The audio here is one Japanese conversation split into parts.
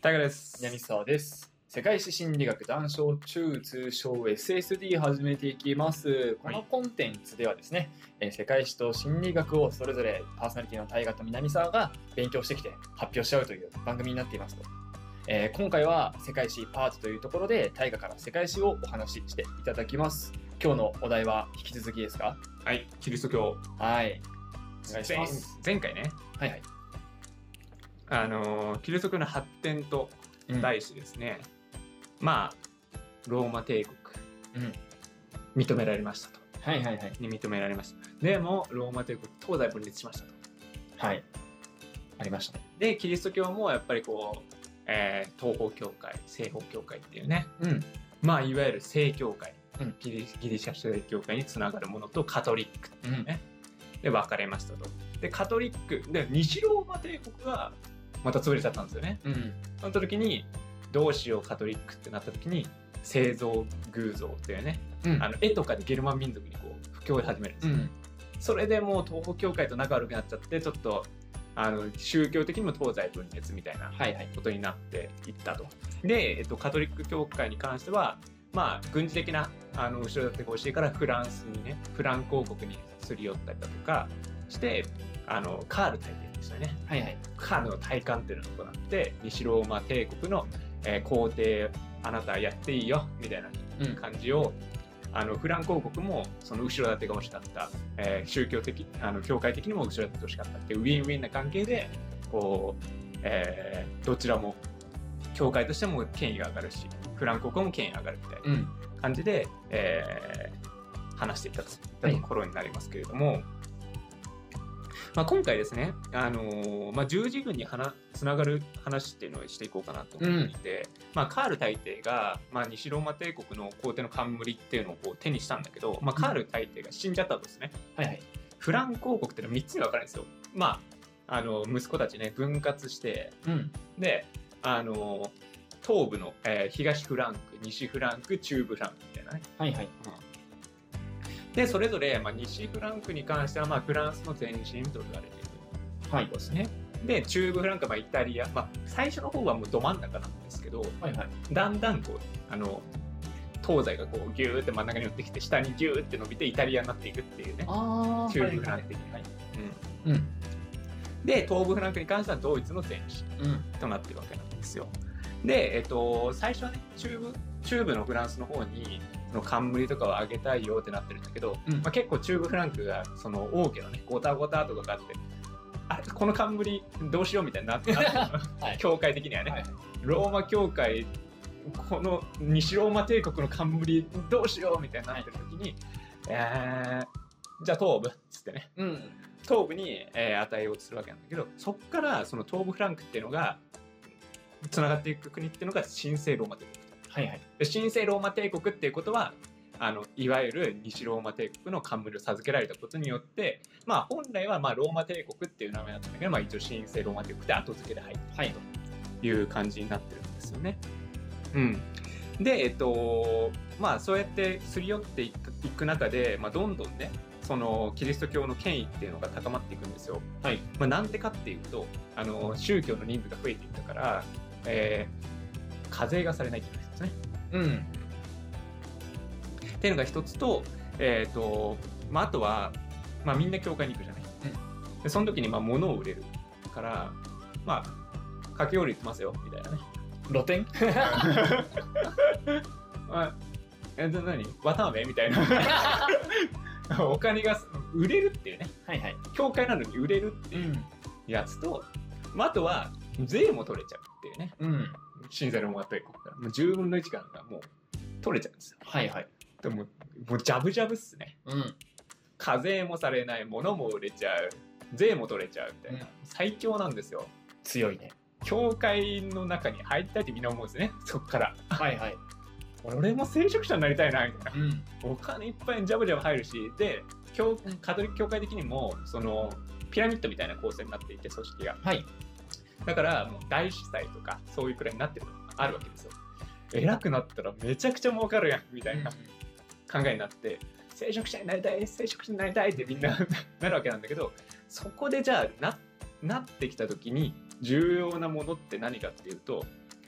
タイガです。 南沢です。世界史心理学談笑中通称 SSD 始めていきます。このコンテンツではですね、世界史と心理学をそれぞれパーソナリティのタイガと南沢が勉強してきて発表しちゃうという番組になっていますと。今回は世界史パートというところでタイガから世界史をお話ししていただきます。今日のお題は引き続きですか？ はい、キリスト教。 はい。お願いします。 前回ね、 はいはい。 キリスト教の発展と題してですね、まあローマ帝国、認められましたと。 はいはいはい。 に認められました。でもローマ帝国東西分裂しましたと。 はい。ありましたね。 でキリスト教もやっぱりこう、東方教会、西方教会っていうね、まあいわゆる正教会、ギリシャ正教会につながるものとカトリックっていうね、で分かれましたと。でカトリックで西ローマ帝国がまた潰れちゃったんですよね。その時にどうしようカトリックってなった時に聖像偶像っていうね、絵とかでゲルマン民族にこう布教を始めるんですよ、それでもう東方教会と仲悪くなっちゃってちょっと宗教的にも東西分裂みたいなことになっていったと。で、カトリック教会に関してはまあ軍事的な後ろ盾が欲しいからフランスにね、フランク王国にすり寄ったりだとかしてカール大帝でしたね、カールの大官っていうのを行って西ローマ帝国の、皇帝あなたやっていいよみたいな感じを、フランク王国もその後ろ盾が欲しかった、宗教的教会的にも後ろ盾が欲しかったっていうウィンウィンな関係でこう、どちらも教会としても権威が上がるしフランク王国も権威が上がるみたいな感じで、話していったといったところになりますけれども、まあ、今回ですね、十字軍につながる話っていうのをしていこうかなと思っていて、カール大帝が、西ローマ帝国の皇帝の冠っていうのをこう手にしたんだけど、カール大帝が死んじゃったんですね、フランク王国っていうのは3つに分かれるんですよ。息子たちね分割して、で東部の、東フランク、西フランク、中部フランクみたいなね。でそれぞれ、西フランクに関しては、フランスの前身と言われているですね。で中部フランクはイタリア、最初の方はもうど真ん中なんですけど、だんだんこう東西がこうギューって真ん中に寄ってきて下にギューって伸びてイタリアになっていくっていうね、中部フランク的に。で東部フランクに関してはドイツの前身となっているわけなんですよ。で、最初はね中部のフランスの方に冠とかを上げたいよってなってるんだけど、結構中部フランクがその王家のねゴタゴタとかがあってこの冠どうしようみたいになって教会的にはね、ローマ教会この西ローマ帝国の冠どうしようみたいになってる時に、じゃあ東部っつってね、東部に、与えようとするわけなんだけど、そこからその東部フランクっていうのがつながっていく国っていうのが神聖ローマ帝国。神聖ローマ帝国っていうことはいわゆる西ローマ帝国の冠を授けられたことによって、本来はローマ帝国っていう名前だったんだけど、一応神聖ローマ帝国で後付けで入っているという感じになってるんですよね。でそうやってすり寄っていく中で、どんどんねそのキリスト教の権威っていうのが高まっていくんですよ。なんでかっていうと宗教の人数が増えていったから、課税がされないっていうのが一つね。っていうのが一つと、あとは、みんな教会に行くじゃない。でその時に物を売れるから駆け下りてますよみたいなね。 露店何渡辺みたいなお金が売れるっていうね、教会なのに売れるっていうやつと、あとは税も取れちゃうっていうね、神聖ローマ帝国からもう10分の1がもう取れちゃうんですよ。でもうジャブジャブっすね。課税もされない、物も売れちゃう、税も取れちゃうみたいな、最強なんですよ。 強いね。 教会の中に入りたいってみんな思うんですね、そっから。俺も聖職者になりたいなみたいな、お金いっぱいジャブジャブ入るし、でカトリック教会的にもそのピラミッドみたいな構成になっていて組織が、だからもう大司祭とかそういうくらいになってるのがあるわけですよ。偉くなったらめちゃくちゃ儲かるやんみたいな考えになって、聖職者になりたい聖職者になりたいってみんななるわけなんだけど、そこでじゃあなってきた時に重要なものって何かっていうと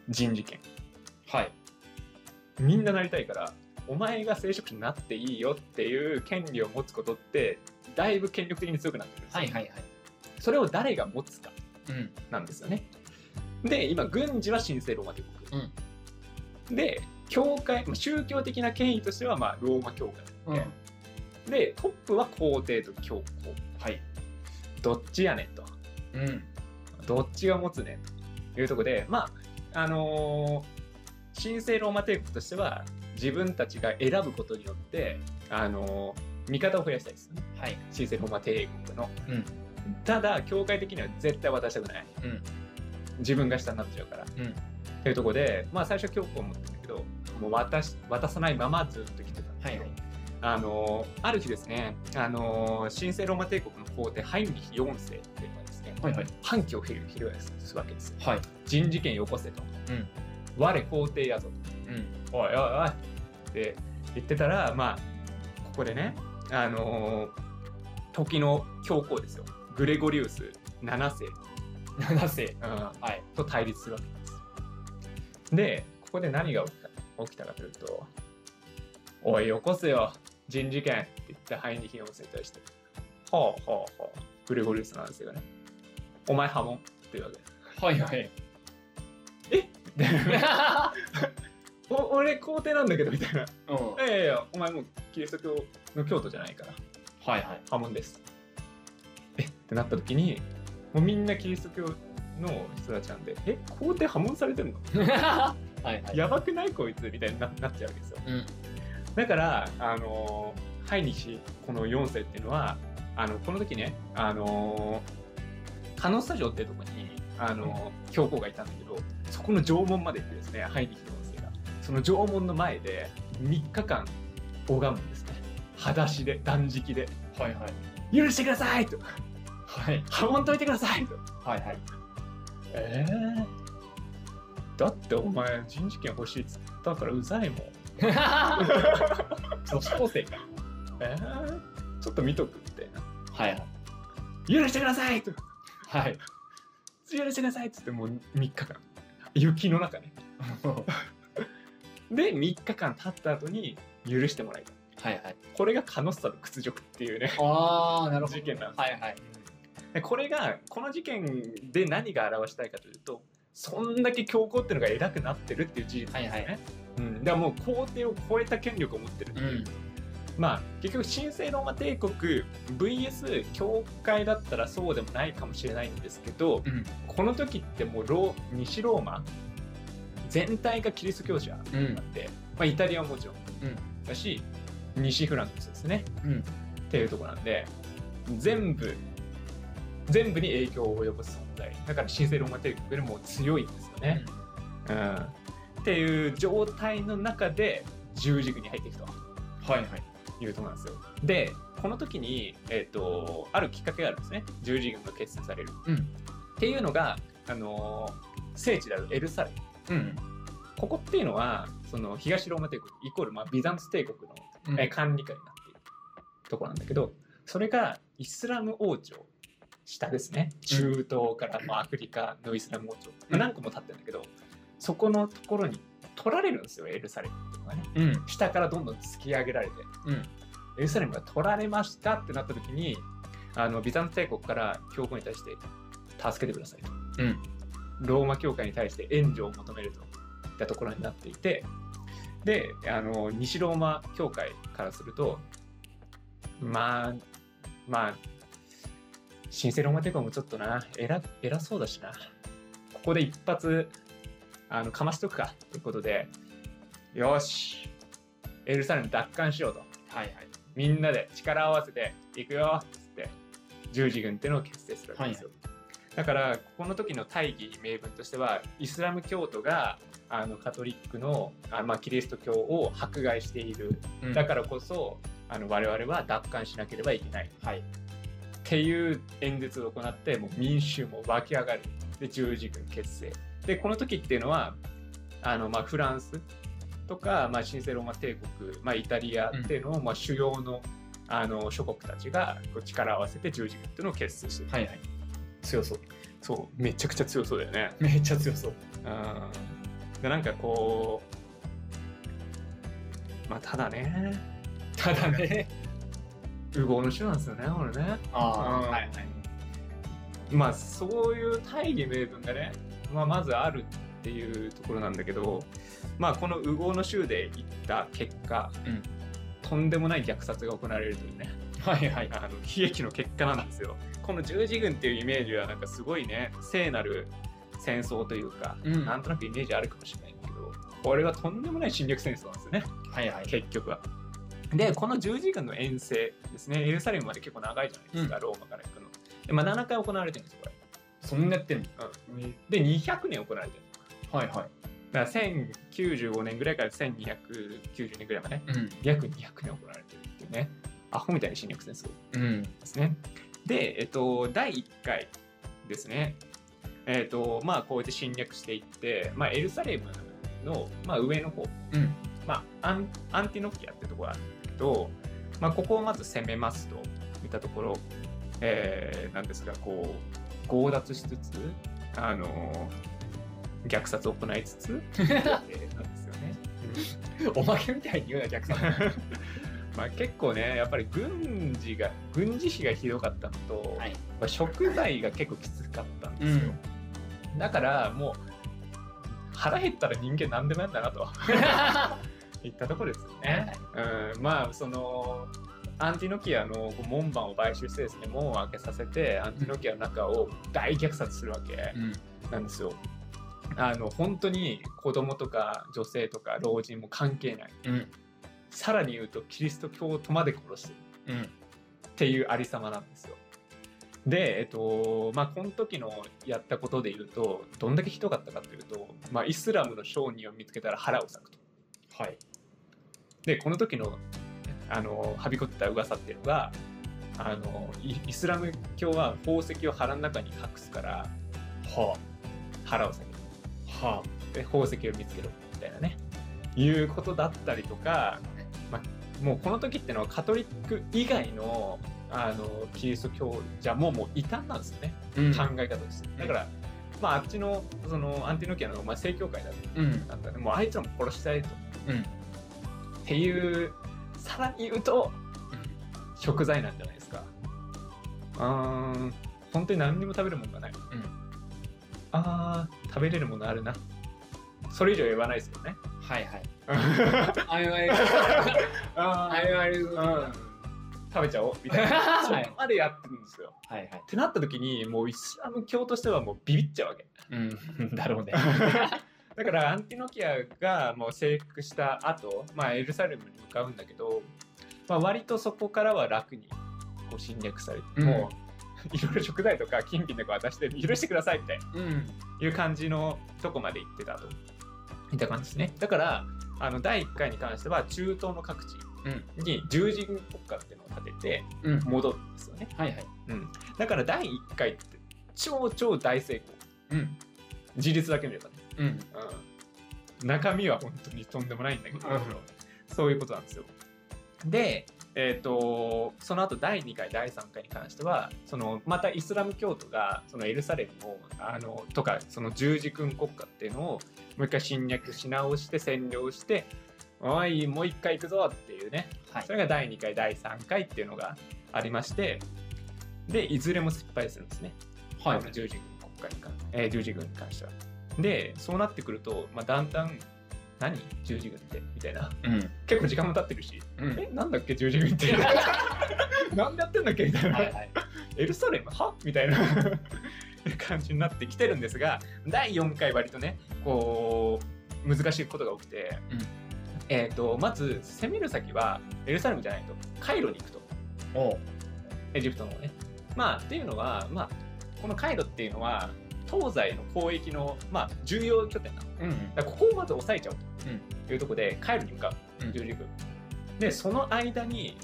人事権。 はい。 みんななりたいから、お前が聖職者になっていいよっていう権利を持つことってだいぶ権力的に強くなってるんですよ。 はいはいはい。 それを誰が持つかうん。 なんですよね。で今軍事は神聖ローマ帝国、で教会、宗教的な権威としてはまあローマ教会、でトップは皇帝と教皇。 はい。 どっちやねんと、どっちが持つねんというところで、まあ神聖ローマ帝国としては自分たちが選ぶことによって味方を増やしたいですよね。はい。神聖ローマ帝国の。ただ教会的には絶対渡したくない。自分が下になっちゃうから。っていうところで、まあ最初教皇を持ってるんだけど、もう渡さないままずっと来てたんですよ。ある日ですね、神聖ローマ帝国の皇帝ハインリヒ4世っていうのがですね、反旗を翻すわけですよ。人事権よこせと。我皇帝やぞと。おいおいおいって言ってたら、まあここでね、時の教皇ですよ、グレゴリウス7世と対立するわけです。でここで何が起きたかというと、おいよこせよ人事権って言ったハインリヒ4世に対して、グレゴリウス7世がね、お前破門って言うわけです。はいはい。俺皇帝なんだけどみたいな。いやいやお前もうキリスト教の教徒じゃないから破門です。ってなった時に、もうみんなキリスト教の人たちなんで、皇帝破門されてんのやばくないこいつみたいになっちゃうわけですよ。だからハイニヒこの4世っていうのはこの時ねカノッサ城っていうところに教皇がいたんだけど、そこの城門まで行ってですね、ハイニヒ4世がその城門の前で3日間拝むんですね。裸足で断食で、許してくださいと、破門解いてくださいと。だってお前人事権欲しいっつったからうざいもん。女子高生か。ちょっと見とくみたいな。許してくださいと。許してくださいっつって、もう3日間雪の中ね。で3日間経った後に許してもらえた。これがカノッサの屈辱っていうね、事件なんです。これがこの事件で何が表したいかというと、そんだけ教皇っていうのが偉くなってるっていう事実ですね。だからもう皇帝を超えた権力を持ってるっていう、まあ結局神聖ローマ帝国 VS 教会だったらそうでもないかもしれないんですけど、この時ってもう西ローマ全体がキリスト教者なんで、イタリアはもちろんだし、西フランスですね、っていうところなんで、全部に影響を及ぼす存在だから、神聖ローマ帝国よりも強いんですよね。っていう状態の中で十字軍に入っていくというところなんですよ。でこの時に、あるきっかけがあるんですね。十字軍が結成される、っていうのが、聖地であるエルサレム、ここっていうのはその東ローマ帝国イコールビザンツ帝国の、管理下になっているところなんだけど、それがイスラム王朝下ですね。中東からアフリカのイスラム王朝、何個も立ってるんだけど、そこのところに取られるんですよ、エルサレムっていうのがね。下からどんどん突き上げられて、エルサレムが取られましたってなった時に、ビザンツ帝国から教皇に対して助けてくださいと、ローマ教会に対して援助を求めるといったところになっていて、で西ローマ教会からすると、まあ神聖ローマ帝国もちょっとな偉そうだしな、ここで一発かましとくかということで、よしエルサレム奪還しようと、みんなで力を合わせていくよっつって十字軍っていうのを結成するわけですよ。だからこの時の大義名分としては、イスラム教徒がカトリックのキリスト教を迫害している、だからこそ我々は奪還しなければいけない、っていう演説を行って、もう民衆も湧き上がる。で十字軍結成で、この時っていうのはフランスとか、神聖ローマ帝国、イタリアっていうのを、主要の諸国たちが力を合わせて十字軍っていうのを結成してる。強そう。そう、めちゃくちゃ強そうだよね。めっちゃ強そう。 でなんかこうまあただね右往の衆なんですよねこれね。 はいはい。 まあそういう大義名分がね、まあ、まずあるっていうところなんだけど、まあこの右往の衆でいった結果、とんでもない虐殺が行われるというね、 はいはい、 悲劇の結果なんですよ。この十字軍っていうイメージはなんかすごいね、聖なる戦争というか、なんとなくイメージあるかもしれないんだけど、これはとんでもない侵略戦争なんですよね、 はいはい、 結局は。でこの十字軍の遠征ですね、エルサレムまで結構長いじゃないですか、ローマから行くので、まあ、7回行われてるんですよこれ。 そんなやってんの、 で200年行われてる。 はいはい。 だから1095年ぐらいから1290年ぐらいまで、約200年行われてるっていうね、アホみたいな侵略戦争ですね。で、第1回ですね、まあこうやって侵略していって、まあ、エルサレムの、まあ、上の方、まあ、アンティノキアってところがあるんだけど、まあ、ここをまず攻めますといったところ、なんですがこう強奪しつつ虐殺を行いつつなんですよね。 おまけみたいに言うな虐殺。 まあ結構ねやっぱり軍事費がひどかったのと、 はい、 まあ、食材が結構きつかったんですよ、だからもう腹減ったら人間何でもやんだなといったところですよね。まあそのアンティノキアの門番を買収してですね、門を開けさせてアンティノキアの中を大虐殺するわけなんですよ。本当に子供とか女性とか老人も関係ない、さらに言うとキリスト教徒まで殺してる、っていうありさまなんですよ。で、まあこの時のやったことで言うとどんだけひどかったかというと、まあ、イスラムの商人を見つけたら腹を裂くと。 はい、でこの時のはびこってた噂っていうのがイスラム教は宝石を腹の中に隠すから、腹を裂ける、で宝石を見つけろみたいなねいうことだったりとか、まあ、もうこの時ってのはカトリック以外のキリスト教じゃもう異端なんですよね、考え方として。だから、まあ、あっちのそのアンティノキアの、まあ、正教会だったんで、もうあいつらも殺したいと、っていうさらに言うと、食材なんじゃないですか。本当に何にも食べるものがない、食べれるものあるな、それ以上言わないですよね。食べちゃおうみたいなそこまでやってるんですよ。ってなった時にもうイスラム教としてはもうビビっちゃうわけ。 だろうね。 だからアンティノキアがもう征服した後、まあエルサレムに向かうんだけど、まあ、割とそこからは楽にこう侵略されて、もういろいろ食材とか金品とか渡して許してくださいみたいな、いう感じのとこまで行ってたといった感じですね。だから第1回に関しては中東の各地に十字軍国家っていうのを建てて戻るんですよね。だから第1回って超大成功、事実だけ見ればね、中身は本当にとんでもないんだけど、そういうことなんですよ。で、その後第2回第3回に関してはまたイスラム教徒がそのエルサレムをとかその十字軍国家っていうのをもう一回侵略し直して占領して、おいもう一回行くぞっていうね、それが第2回第3回っていうのがありまして、でいずれも失敗するんですね、十字軍国家に十字軍に関しては。でそうなってくると、まあ、だんだん何十字軍ってみたいな、結構時間も経ってるし、なんだっけ十字軍ってなんでやってんだっけみたいな、エルサレムはみたいな感じになってきてるんですが、第4回割とねこう難しいことが多くて、まず攻める先はエルサレムじゃないとカイロに行くと、エジプトのね。まあっていうのは、まあ、このカイロっていうのは東西の交易の、まあ、重要拠点なの、だからここをまず押さえちゃうというところでカイロに向かう十字軍、でその間に、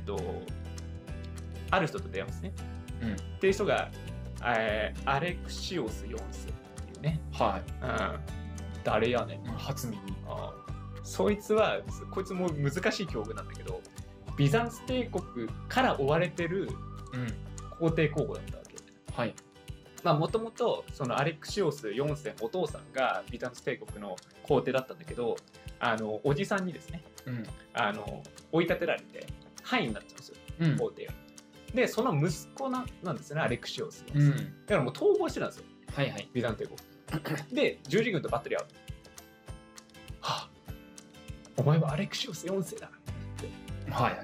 ある人と出会うんですね、っていう人が、アレクシオス4世っていうね、誰やねん、 初耳。 そいつはこいつも難しい境遇なんだけど、ビザンツ帝国から追われてる皇帝候補だったわけ、 もともとそのアレクシオス4世お父さんがビザンツ帝国の皇帝だったんだけど、おじさんにですね、追い立てられて範囲になっちゃうんですよ、皇帝が。でその息子なんですね、アレクシオス4世、だからもう逃亡してたんですよ、ビザンツ帝国で十字軍とバッテリー合う。はあ、お前はアレクシオス4世だって、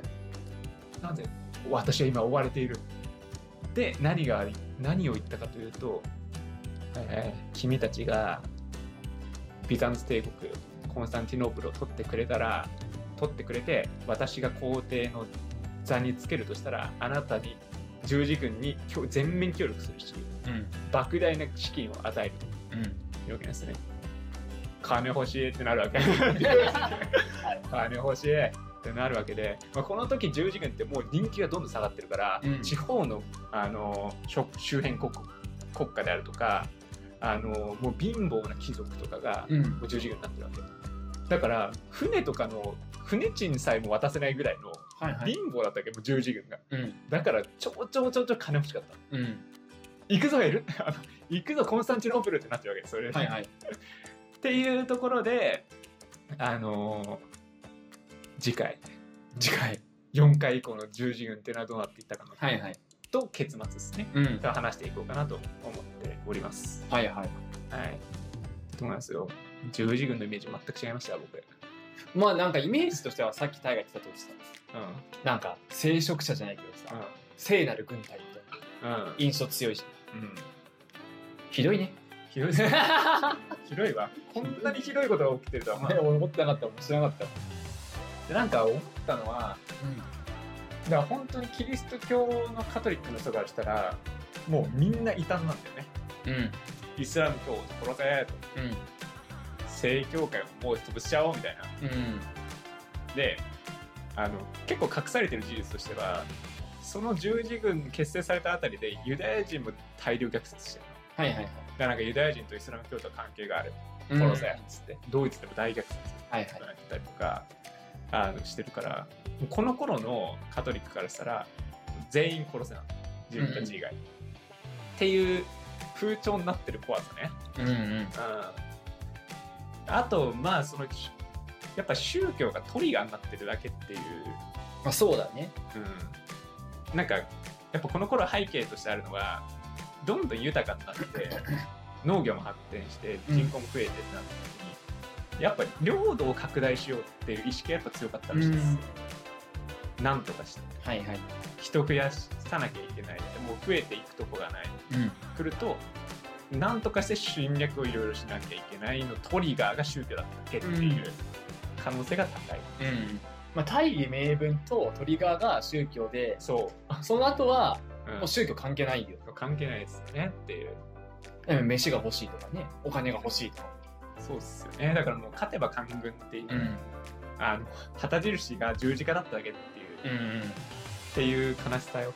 なぜ私は今追われている。で何を言ったかというと、君たちがビザンツ帝国コンスタンティノープルを取ってくれて私が皇帝の座につけるとしたら、あなたに十字軍に全面協力するし、莫大な資金を与えるというわけですね。金欲しいってなるわけ金欲しいってなるわけで、この時十字軍ってもう人気がどんどん下がってるから、地方の、周辺国家であるとか、もう貧乏な貴族とかがもう十字軍になってるわけ。だから船とかの船賃さえも渡せないぐらいの貧乏だったわけ、もう十字軍が。だからちょ金欲しかった。行くぞ行くぞコンスタンティノープルってなってるわけです。それでっていうところで次回4回以降の十字軍っていうのはどうなっていったかなと結末ですね、話していこうかなと思っております。どうなんですよ、十字軍のイメージ全く違いました僕。 まあなんかイメージとしてはさっき大河言ってたとおりさ、なんか聖職者じゃないけどさ、聖なる軍隊みたいな印象強いし、ひどいね。ひどいですね。 ひどいわ。こんなにひどいことが起きてるとは思ってなかった、知らなかった。 でなんか思ったのは、だから本当にキリスト教のカトリックの人からしたらもうみんな異端なんだよね。イスラム教を殺せと、正教会をもう潰しちゃおうみたいな。で結構隠されてる事実としては、その十字軍結成されたあたりでユダヤ人も大量虐殺してる。だからなんかユダヤ人とイスラム教と関係がある、殺せっつって、ドイツでも大虐殺やったりとかしてるから、この頃のカトリックからしたら全員殺せなの、自分たち以外、っていう風潮になってる怖さね。あとそのやっぱ宗教がトリガーになってるだけっていう。 そうだね。 なんかやっぱこの頃背景としてあるのが、どんどん豊かになって農業も発展して人口も増えてってなった時に、やっぱり領土を拡大しようっていう意識がやっぱ強かったらしいです。なんとかして、人増やさなきゃいけない、もう増えていくとこがない、来るとなんとかして侵略をいろいろしなきゃいけないのトリガーが宗教だったっけっていう可能性が高い。 大義名分とトリガーが宗教で、その後はもう宗教関係ないよ。 関係ないですよねっていう。 飯が欲しいとかね、お金が欲しいとか。 そうっすよね。だからもう勝てば官軍っていう、旗印が十字架だっただけっていう、っていう悲しさよ。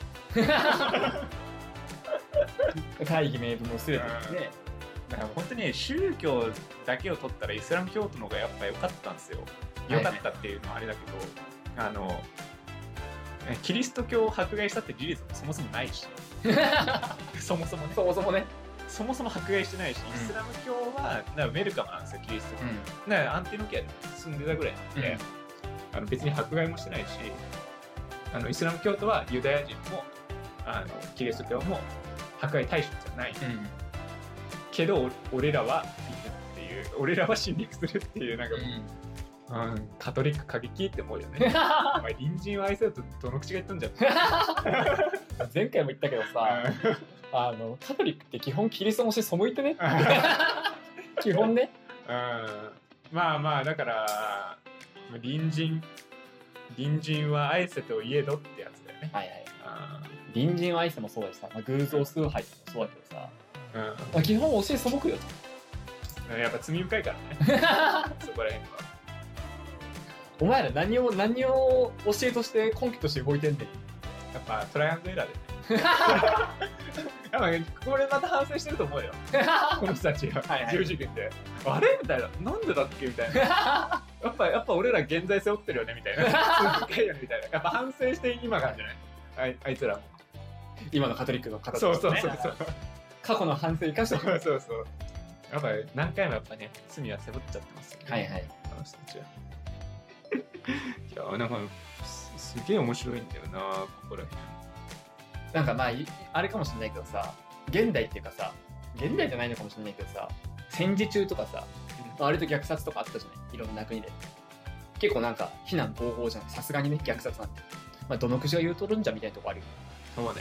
大義名分もすべてですね。 だから本当に宗教だけを取ったらイスラム教徒の方がやっぱ良かったんですよ。良かったっていうのはあれだけど、キリスト教を迫害したって事実もそもそもないしそもそもねそもそも迫害してないし、イスラム教はウェルカムなんですよ、キリスト教。アンティノキアで住んでたぐらいなんで、別に迫害もしてないし、イスラム教徒はユダヤ人もキリスト教も迫害対象じゃない、けど俺らはっていう、俺らは侵略するっていう、なんかカトリック過激って思うよね。お前隣人を愛せるとどの口が言ったんじゃん。 前回も言ったけどさ、カトリックって基本キリストの教え背いてね。基本ね。 だから隣人は愛せといえどってやつだよね。 隣人を愛せもそうだしさ、偶像崇拝もそうだけどさ、基本教え背くよと。 やっぱ罪深いからね。そこら辺は。 お前ら何を教えとして根拠として動いてんねん。 やっぱトライアンドエラーでね。やっぱこれまた反省してると思うよ。この人たちが十字軍で、あれみたいな、なんでだっけみたいな。やっぱ俺ら現在背負ってるよねみたいな。罪深いよねみたいな。やっぱ反省して今があるんじゃない？あいつらも。 今のカトリックの方そう。 過去の反省生かしてそうそうそう。やっぱり何回もやっぱね、罪は背負っちゃってますよね。 はいはい。 あの人たちは。いや、なんかすげえ面白いんだよな、ここら辺。 なんかまあ、あれかもしれないけどさ、現代っていうかさ、現代じゃないのかもしれないけどさ、戦時中とかさ、割と虐殺とかあったじゃない、いろんな国で。結構なんか、非難合法じゃない、さすがにね、虐殺なんて。まあ、どの口が言うとるんじゃみたいなとこあるよ。 そうね。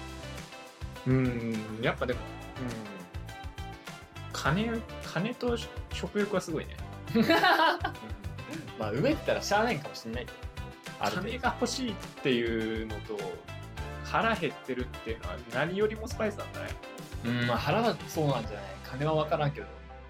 やっぱでも、金と食欲はすごいね。 まあ、飢えてたらしゃあないかもしれないけど。 金が欲しいっていうのと、腹減ってるっていうのは何よりもスパイスなんだね。 まあ腹はそうなんじゃない。金は分からんけど。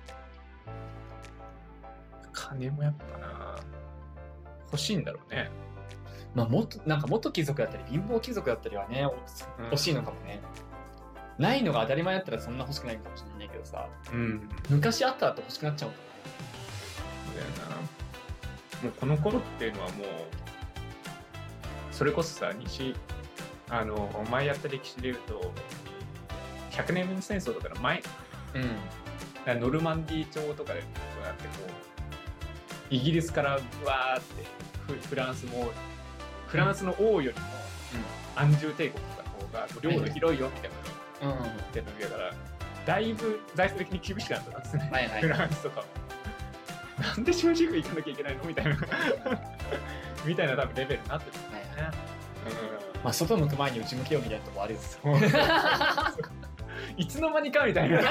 金もやっぱな、欲しいんだろうね。 まあなんか元貴族だったり貧乏貴族だったりはね、欲しいのかもね。ないのが当たり前だったらそんな欲しくないかもしれないけどさ。昔あったらと欲しくなっちゃうもんね。 そうだよな。もうこの頃っていうのはもうそれこそさ、前やった歴史でいうと100年戦争とかの前、ノルマンディー朝とかでこうやってこうイギリスからわーってフランスの王よりも安住帝国とかの方が領土広いよみたいなのを言ってるわけだから、だいぶ財政的に厳しくなったんですね、フランスとかも。なんで正直行かなきゃいけないのみたいなみたいな多分レベルになってるんですね。 まあ外向く前に内向けようみたいなとこあるよ。 いつの間にかみたいな。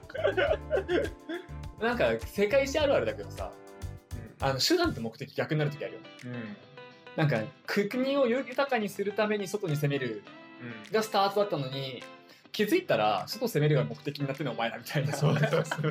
なんか世界史あるあるだけどさ、手段と目的逆になるときあるよ。なんか国を豊かにするために外に攻めるがスタートだったのに、気づいたら外攻めるが目的になってるのお前らみたいな。 そうそうそう。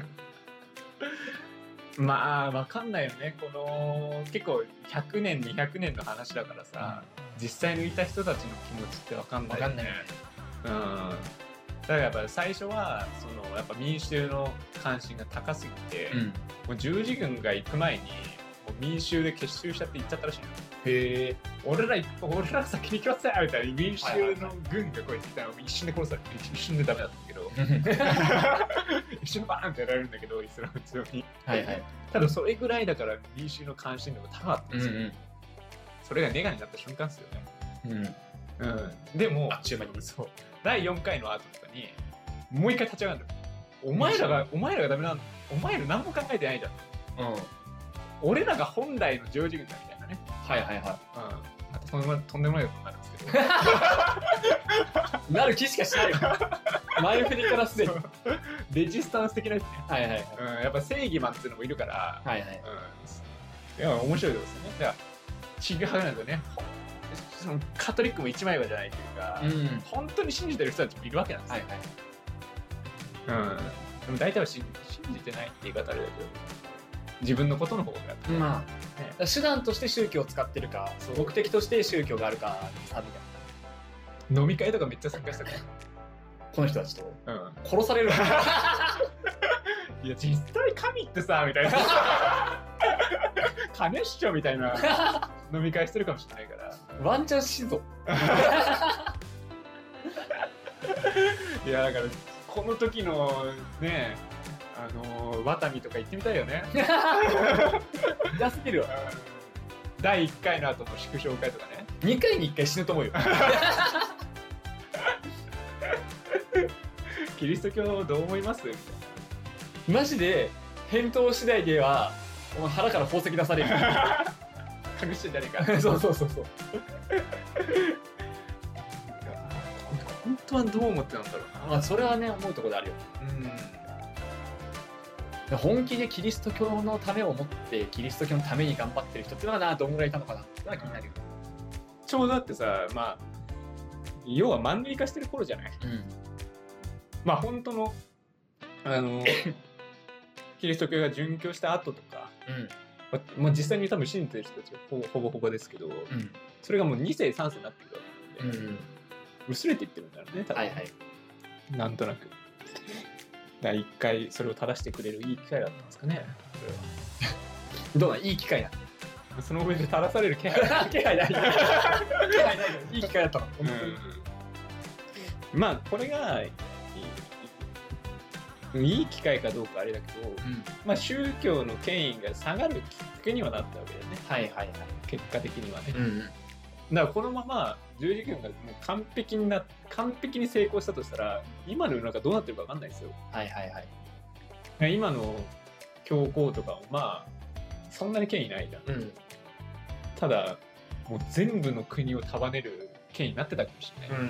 まあ分かんないよね。この結構100年200年の話だからさ、実際にいた人たちの気持ちって分かんないよね。だからやっぱ最初はやっぱ民衆の関心が高すぎて、もう十字軍が行く前にもう民衆で結集しちゃって行っちゃったらしいの。へえ。俺ら先に行きますよみたいな民衆の軍がこうやってきたら一瞬で殺されて、一瞬でダメだったけど一瞬バーンってやられるんだけど、イスラム強に。ただそれぐらいだから民衆の関心度が高かったんですよ。それがネガになった瞬間ですよね。でもあっちゅう間にそう第4回の後とかにもう一回立ち上がるんだよ。お前らがダメなんだ。お前ら何も考えてないじゃん。俺らが本来の十字軍だみたいなね。またとんでもないことになるんですけど。 なる気しかしないよ。前振りからすでに。 レジスタンス的なやつね。やっぱ正義マンっていうのもいるから。いや面白いですよね。だからちぐはぐなんですよね。カトリックも一枚岩じゃないというか、本当に信じてる人たちもいるわけなんですよ。でも大体は信じてないって言い方あれだけど、自分のことの方がやってる。 手段として宗教を使ってるか、目的として宗教があるかさみたいな。飲み会とかめっちゃ参加したから。 この人たちと殺される。 いや実際神ってさみたいな。金っしょみたいな飲み会してるかもしれないから。 ワンチャンしぞ。 いやだからこの時のね、ワタミとか行ってみたいよね。 痛すぎるわ。 第1回の後の祝勝会とかね。 2回に1回死ぬと思うよ。 キリスト教どう思いますみたいな。マジで返答次第では腹から宝石出される。 隠してんじゃねえか。 そう。 本当はどう思ってたんだろうな。 それはね思うところであるよ。本気でキリスト教のためを思ってキリスト教のために頑張ってる人ってのはどんぐらいいたのかなって気になるよ。 ちょうどだってさ、要はマンネリ化してる頃じゃない。本当のキリスト教が殉教した後とか、実際に多分信じてる人たちはほぼほぼですけど、それがもう2世3世になってるわけで、薄れていってるんだろうね、多分。なんとなく。第1回それを正してくれるいい機会だったんですかね。 どうだ、いい機会だ。 その上で正される気配ない。 気配ない。いい機会だったの。 これがいい機会かどうかあれだけど、まあ宗教の権威が下がるきっかけにはなったわけだよね。 はいはいはい。 結果的にはね。 うんだからこのまま十字軍がもう完璧に成功したとしたら、今の世の中どうなってるか分かんないですよ。 はいはいはい。 今の教皇とかもまあそんなに権威ないじゃん。ただもう全部の国を束ねる権威になってたかもしれない。だ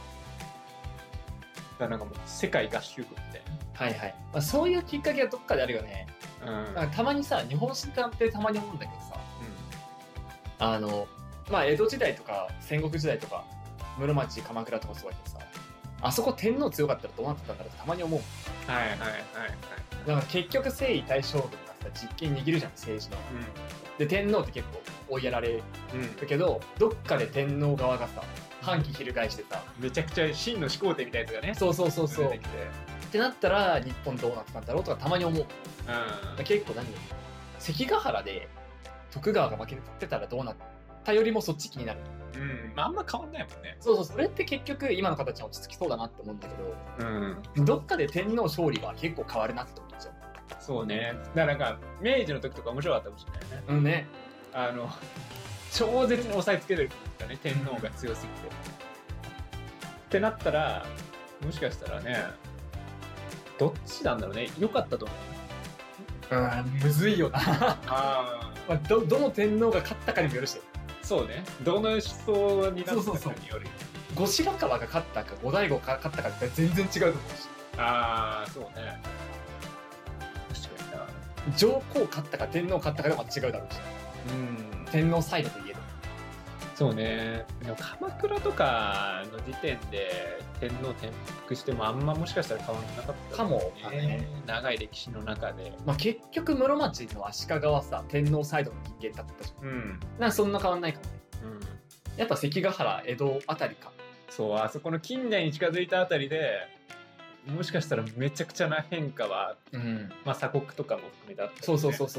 からなんかもう世界合衆国みたいな。 はいはい。まあ、そういうきっかけはどっかであるよね。たまにさ、日本史観ってたまに思うんだけどさ、まあ江戸時代とか戦国時代とか室町鎌倉とかそうだけどさ、あそこ天皇強かったらどうなってたんだろうってたまに思う。 はいはいはいはい。 だから結局征夷大将軍がさ実権握るじゃん、政治の。で天皇って結構追いやられるけど、どっかで天皇側がさ反旗翻してさ、 めちゃくちゃ真の始皇帝みたいなやつがね。 そうってなったら日本どうなってたんだろうとかたまに思う。結構関ヶ原で徳川が負けてたらどうなったよりもそっち気になる。 まああんま変わんないもんね。 それって結局今の形は落ち着きそうだなって思うんだけど、どっかで天皇勝利は結構変わるなって思っちゃう。 そうね。だからなんか明治の時とか面白かったかもしれないね。超絶に抑えつけれるんだね、天皇が強すぎて。ってなったらもしかしたらね、どっちなんだろうね。良かったと思う。 むずいよな。まあ、どの天皇が勝ったかにもよるし。 そうね。どの思想になったかによる。 後白河が勝ったか後醍醐が勝ったかって全然違うと思うし。 そうね。確かにな。上皇勝ったか天皇勝ったかでも違うだろうし。天皇サイドといえど。 そうね。でも鎌倉とかの時点で天皇転覆してもあんまもしかしたら変わらなかったかもね。長い歴史の中で。 まあ結局室町の足利はさ天皇サイドの人間だったじゃん。なんかそんな変わんないかもね。やっぱ関ヶ原江戸あたりか。 そう、あそこの近代に近づいたあたりでもしかしたらめちゃくちゃな変化は、まあ鎖国とかも含めた、ね。 そう。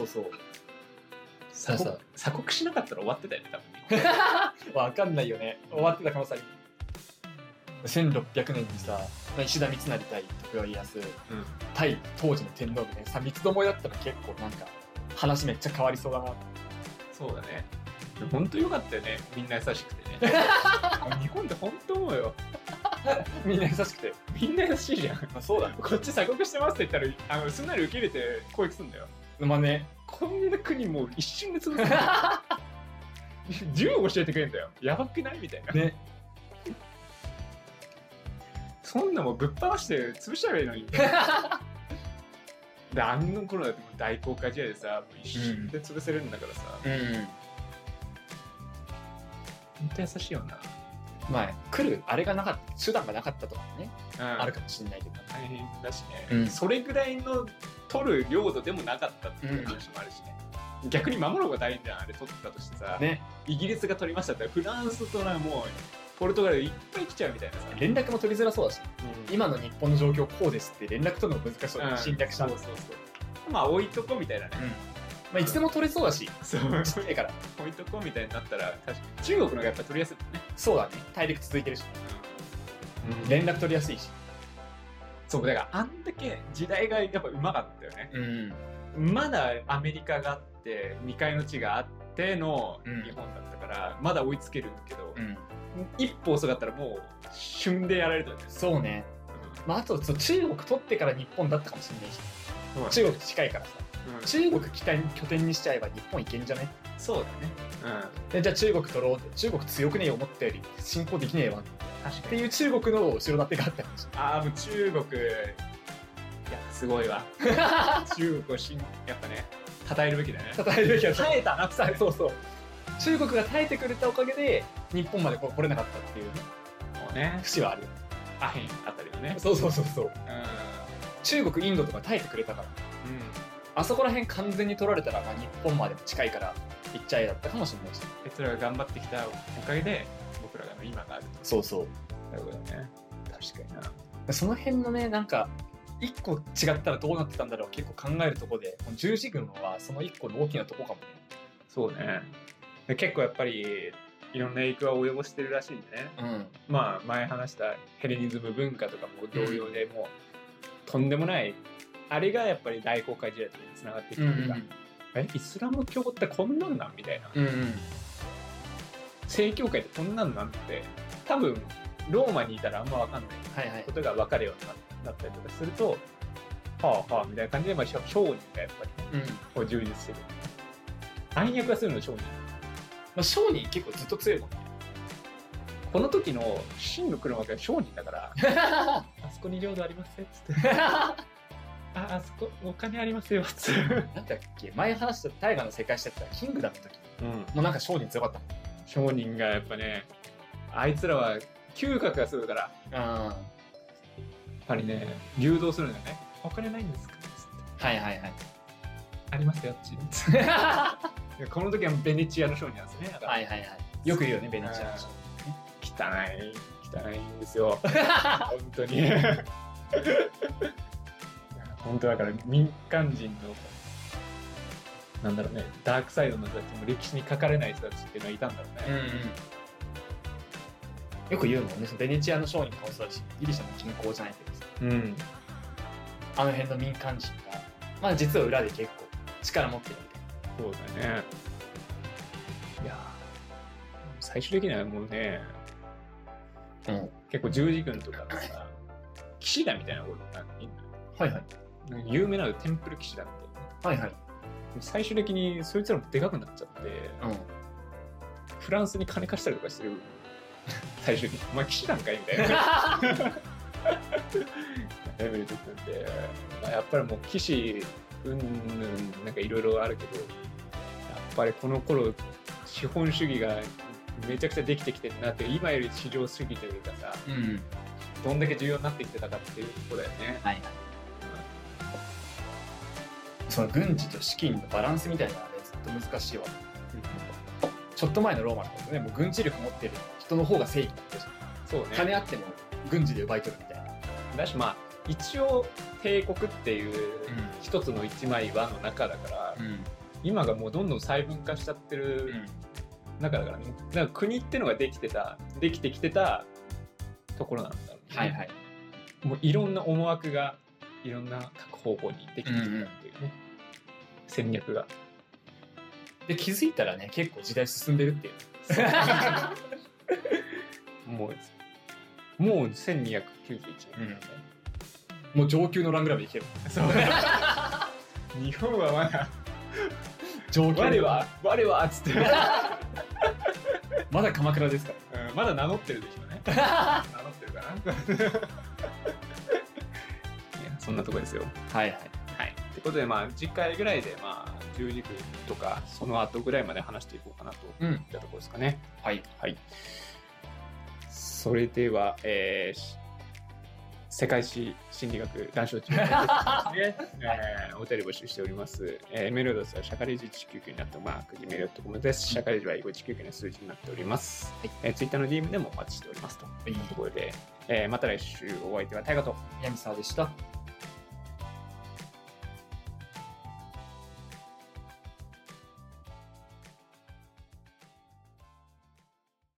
鎖国しなかったら終わってたよね、多分。わかんないよね。終わってた可能性ある。1600年にさ、石田三成対徳川家康、対当時の天皇でね、三つどもえだったら結構なんか話めっちゃ変わりそうだな。 そうだね。本当良かったよね。みんな優しくてね。日本って本当思うよ。 みんな優しくて。 みんな優しいじゃん。 そうだね。 こっち鎖国してますって言ったら、すんなり受け入れて攻撃するんだよ。 まあね。 こんな国もう一瞬で潰す。銃を教えてくれるんだよ。やばくないみたいな。 ね。 そんなもんぶっ放して潰しちゃえばいいのに。で、あんな頃だってもう大航海時代でさ、もう一瞬で潰せるんだからさ。本当優しいよな。 まあ来るあれがなかった手段がなかったとかもね、あるかもしれないけど大変だしね、それぐらいの取る領土でもなかったっていう話もあるしね、逆に守る方が大変じゃん、あれ取ったとしてさ、イギリスが取りましたってフランスともうポルトガルいっぱい来ちゃうみたいなさ、 連絡も取りづらそうだし、今の日本の状況こうですって連絡取るの難しそうだ、侵略したの。 まあ置いとこみたいなね、 まあいつでも取れそうだし、そうちっちゃいから置いとこうみたいになったら、確かに中国の方がやっぱ取りやすいもんね。 そうだね、大陸続いてるし、連絡取りやすいし。 そうだからあんだけ時代がやっぱうまかったよね。まだアメリカがあって未開の地があっての日本だったから、まだ追いつけるんだけど、一歩遅かったらもう旬でやられたよね。 そうね。まああと中国取ってから日本だったかもしれないし、中国近いからさ。中国拠点にしちゃえば日本いけんじゃね。 そうだね。 でじゃあ中国取ろうって、中国強くねえよ思ったより侵攻できねえわっていう中国の後ろ盾があったかもしれない。 もう中国いやすごいわ。中国をやっぱね称えるべきだね。 称えるべきだ。 耐えたな。 そう中国が耐えてくれたおかげで日本まで来れなかったっていうね節はあるよ。 アヘンあたりのね。 そう中国インドとか耐えてくれたから、あそこら辺完全に取られたら、日本までも近いから行っちゃえだったかもしれないし、 あいつらが頑張ってきたおかげで僕らが今があると。なるほどね。確かにな。 その辺のね、なんか一個違ったらどうなってたんだろう結構考えるとこで、十字軍はその一個の大きなとこかもね。 そうね。で結構やっぱりいろんな影響を及ぼしてるらしいんでね、まあ前話したヘレニズム文化とかも同様で、もうとんでもないあれがやっぱり大航海時代とかにつながっていくというか、イスラム教ってこんなんなんみたいな、正教会ってこんなんなんって多分ローマにいたらあんま分かんないことが分かるようになったりとかすると、はあはあみたいな感じで、まあ、商人がやっぱり、こう充実してる。暗躍がするの商人。 まあ、商人結構ずっと強いもんね。 この時の真の黒幕は商人だからあそこに領土ありますねっつってあそこお金ありますよっつってなんだっけ、前話した大河の世界史だったらキングダムの時、もうなんか商人強かったもん。 商人がやっぱね、あいつらは嗅覚がするからやっぱりね、流動するんだよね。お金ないんですかっつって。ありますよっちこの時はベネチアの商人なんですね。 よく言うよね、ベネチアの商人。 汚いんですよ本当に本当だから民間人のなんだろうね、ダークサイドの人たちも歴史に書かれない人たちっていうのはいたんだろうね。 よく言うもんね、ベネチアの商人もそうだし、ギリシャの銀行じゃないけどさ、あの辺の民間人が、まあ実は裏で結構力持ってるみたいな。 そうだね。いや最終的にはもうね、結構十字軍とかのさ、騎士団みたいなことがいるのよ。有名なテンプル騎士団みたいな。最終的にそいつらもでかくなっちゃって、フランスに金貸したりとかしてる。最終的にお前騎士団かいみたいなレベルでくんで、やっぱりもう騎士なんかいろいろあるけど、やっぱりこの頃資本主義がめちゃくちゃできてきてるなって、今より市場主義というかさ、どんだけ重要になってきてたかっていうところだよね。 その軍事と資金のバランスみたいなのはね、ずっと難しいわ。ちょっと前のローマのことね、もう軍事力持ってる人の方が正義だったじゃん。 そうね。 金あっても軍事で奪い取るみたいな。 だしまあ一応帝国っていう一つの一枚岩の中だから、今がもうどんどん細分化しちゃってる中だからね。だから国ってのができてきてたところなんだろうね。もういろんな思惑がいろんな各方向にできてきてたっていうね、戦略が。 で気づいたらね、結構時代進んでるっていうもう1291年、 もう上級のラングラムで生きてる。 そう日本はまだ上級我はっつってまだ鎌倉ですから、まだ名乗ってるでしょうね名乗ってるかないや、そんなとこですよ。ってことで、まあ次回ぐらいでまあ十字軍とかその後ぐらいまで話していこうかなといったところですかね。それでは、世界史心理学談笑中ですね、お便り募集しております。メールアドレスはシャカレジ199になってgmail.com です。シャカレジは英語199の数字になっております。ツイッターの DM でもお待ちしておりますというところで、また来週お相手は大河と南沢でした。